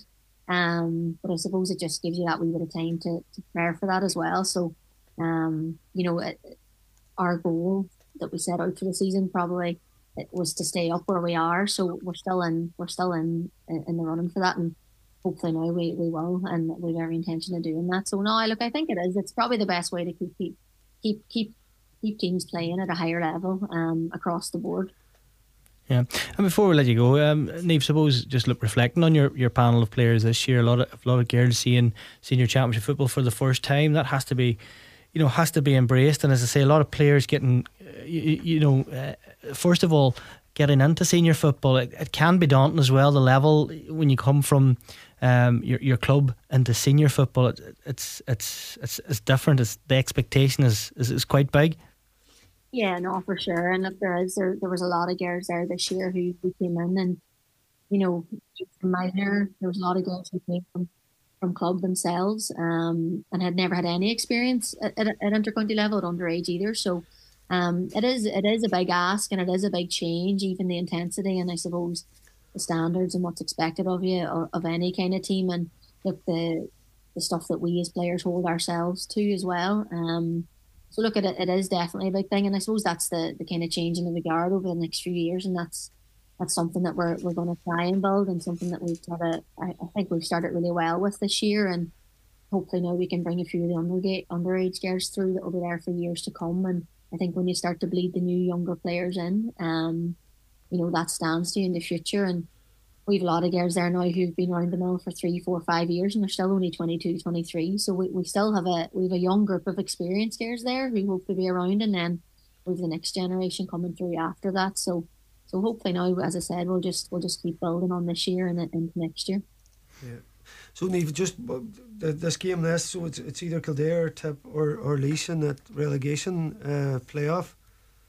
um. But I suppose it just gives you that wee bit of time to, to prepare for that as well. So, um, you know, it, our goal that we set out for the season probably it was to stay up where we are. So we're still in, we're still in in the running for that, and hopefully now we, we will, and we have every intention of doing that. So no, look, I think it is. It's probably the best way to keep keep keep keep. keep teams playing at a higher level um, across the board. Yeah, and before we let you go, um, Niamh, suppose just look reflecting on your, your panel of players this year. A lot of a lot of girls seeing senior championship football for the first time. That has to be, you know, has to be embraced. And as I say, a lot of players getting, uh, you, you know, uh, first of all, getting into senior football. It, it can be daunting as well. The level when you come from um, your your club into senior football, it, it's it's it's it's different. It's, the expectation is, is is quite big. Yeah, no, for sure. And look, there is there, there was a lot of girls there this year who, who came in, and you know, from minor, there was a lot of girls who came from, from club themselves, um, and had never had any experience at, at, at intercounty level at underage either. So, um, it is it is a big ask, and it is a big change, even the intensity, and I suppose the standards and what's expected of you of, of any kind of team, and look the the stuff that we as players hold ourselves to as well. Um. So look at it, it is definitely a big thing, and I suppose that's the, the kind of changing of the guard over the next few years, and that's that's something that we're we're going to try and build, and something that we've sort of I, I think we've started really well with this year, and hopefully now we can bring a few of the underage underage girls through that will be there for years to come. And I think when you start to bleed the new younger players in, um, you know that stands to you in the future. And we have a lot of girls there now who've been around the mill for three, four, five years, and they're still only twenty-two, twenty-three. So we, we still have a we have a young group of experienced girls there who hope to be around, and then we have the next generation coming through after that. So so hopefully now, as I said, we'll just we'll just keep building on this year and into next year. Yeah. So Niamh, just this game this, so it's it's either Kildare or Tip or or Laois in that relegation uh, playoff.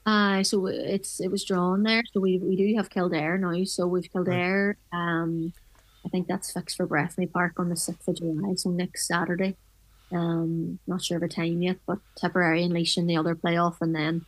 Uh, so it's it was drawn there. So we we do have Kildare now. So we've Kildare. Right. Um, I think that's fixed for Breffni Park on the sixth of July. So next Saturday. Um, not sure of a time yet, but Tipperary and Laois in the other playoff, and then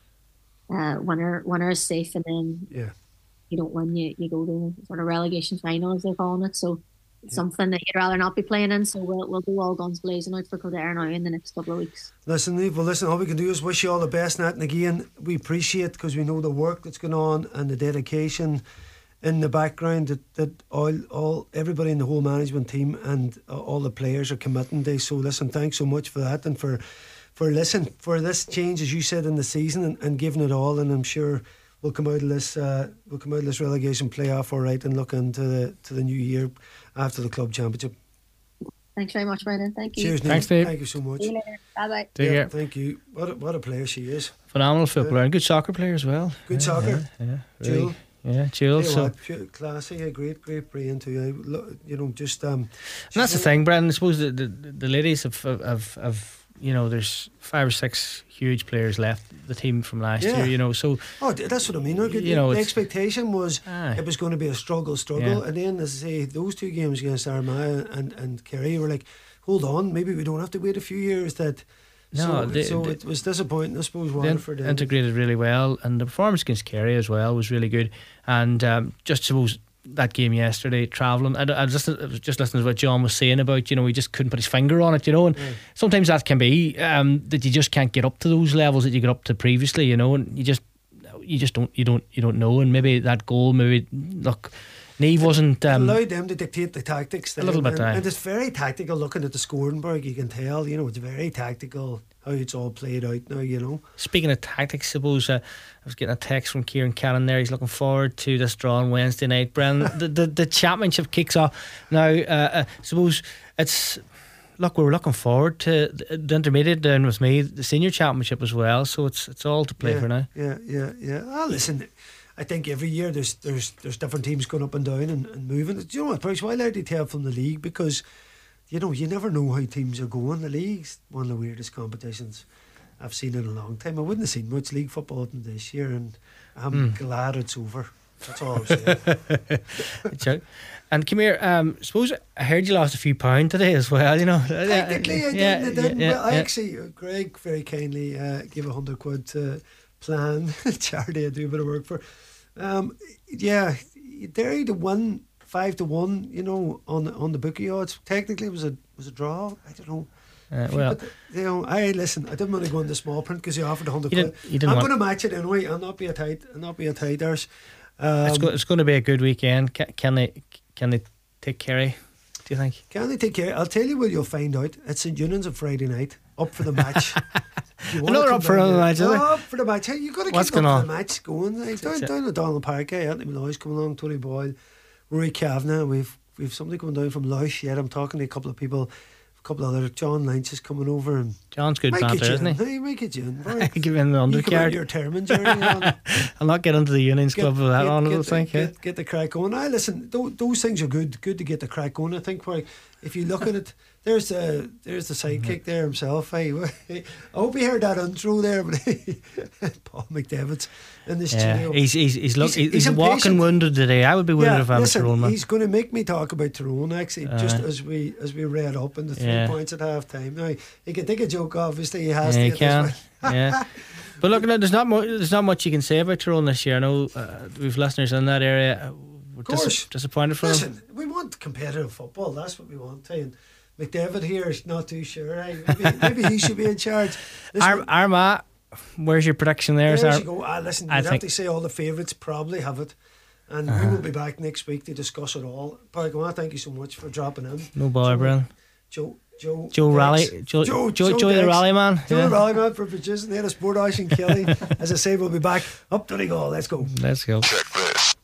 uh, winner winner is safe, and then yeah, you don't win, you you go to sort of relegation final as they're calling it. So. Yeah. Something that you'd rather not be playing in, so we'll we'll go all guns blazing out for Kildare now in the next couple of weeks. Listen, Niamh, well, listen, all we can do is wish you all the best, Nat, and again, we appreciate, because we know the work that's going on and the dedication in the background that, that all all everybody in the whole management team and uh, all the players are committing to. So listen, thanks so much for that, and for for listen for this change, as you said, in the season, and, and giving it all. And I'm sure we'll come out of this uh, we'll come out of this relegation playoff all right, and look into the to the new year after the club championship. Thanks very much, Brendan. Thank you. Cheers, Niamh. Thanks, Dave. Thank you so much. See you later. Bye bye. Take yeah, care. Thank you. What a, what a player she is. Phenomenal footballer, and good soccer player as well. Good yeah, soccer. Yeah, yeah, Jewel. really, yeah, Jewel. So what, pure, classy, a great, great brain too. You know, just um. And that's the thing, Brendan. I suppose the the, the ladies have, have have you know, there's five or six huge players left the team from last yeah. year. You know, so oh, that's what I mean. Look, you know, the expectation was aye. it was going to be a struggle, struggle, yeah. and then as I say, those two games against Armagh and and Kerry were like, hold on, maybe we don't have to wait a few years. That no, so, they, so they, it was disappointing, I suppose. Waterford integrated really well, and the performance against Kerry as well was really good. And um, just suppose that game yesterday, travelling, I, I, was just, I was just listening to what John was saying about, you know, he just couldn't put his finger on it, you know, and yeah. sometimes that can be um, that you just can't get up to those levels that you got up to previously, you know, and you just you just don't you don't you don't know, and maybe that goal, maybe look. Niamh wasn't um, allowed them to dictate the tactics then, a little bit, and, time. and it's very tactical. Looking at the Scorenberg, you can tell, you know, it's very tactical how it's all played out now, you know. Speaking of tactics, suppose uh, I was getting a text from Kieran Cannon there. He's looking forward to this draw on Wednesday night. Brennan, the, the the championship kicks off now. Uh, uh, suppose it's. Look, we were looking forward to the intermediate down with me, the senior championship as well. So it's it's all to play yeah, for now. Yeah, yeah, yeah. Ah, listen. I think every year there's there's there's different teams going up and down and, and moving. Do you know what, Price? Why I to tell from the league, because you know you never know how teams are going. The league's one of the weirdest competitions I've seen in a long time. I wouldn't have seen much league football up this year, and I'm mm. glad it's over. That's all I'm saying. And come here, um, suppose I heard you lost a few pounds today as well, you know. Technically I didn't, yeah, I didn't. Yeah, well, I yeah. actually, Greg very kindly uh, gave a hundred quid to Plan, charity I do a bit of work for. Um, yeah, Derry to win five to one, you know, on the, on the bookie odds. Technically it was a was a draw. I don't know. Uh, well, but, you know, I listen. I didn't want to go into small print because he offered a hundred quid. I'm going to match it anyway. I'll not be a tight. I'll not be a tighters. Um, it's, go, it's going to be a good weekend. Can, can they? Can they take Kerry? Do you think? Can they take Kerry? I'll tell you what you'll find out. It's St Eunan's on Friday night. Up for the match. I know they're up for another match, oh, are they? Up for the match. Hey, you've got to What's keep up on? for the match going. Like, down, down at Donald Park, eh, Anthony Malloy's coming along, Tony Boyle, Rory Kavanagh. We've we've somebody coming down from Laois yet. I'm talking to a couple of people, a couple of other. John Lynch is coming over. And John's good banter, isn't he? Hey, make it June. Give him the undercard. Your Termin journey on. I'll not get into the Unions get, Club with that get, on, I don't don't think. Get, yeah. get, get the crack on. I listen, those, those things are good. Good to get the crack on. I think where if you look at it, there's the there's the sidekick mm-hmm. there himself. Hey, I hope he heard that intro there, but Paul McDavid's in the yeah, studio. He's he's he's, look, he's, he's, he's walking wounded today. I would be wounded yeah, if I was listen, Tyrone, man. He's going to make me talk about Tyrone actually, uh, just as we as we read up in the three yeah. points at half time. Now he can take a joke. Obviously, he has yeah, to. He can. yeah. But look, there's not much. There's not much you can say about Tyrone this year. I know uh, we've listeners in that area. We're of course, dis- disappointed for listen, them. We want competitive football. That's what we want. Hey, and McDavid here is not too sure. Hey, maybe, maybe he should be in charge. Ar- Armagh, where's your prediction there? There Ar- you go. Ah, listen, I you'd think have to say all the favourites probably have it. And uh-huh. we will be back next week to discuss it all. Park, I want to thank you so much for dropping in. No bother, Brian. Joe, Joe, Joe Raleigh, Joe, Joe, Joe, Joe, Joe the Raleigh man, Joe yeah. the Raleigh man for producing. They had a Sport Ash and Kelly. As I say, we'll be back up to the goal. Let's go. Let's go. Check this.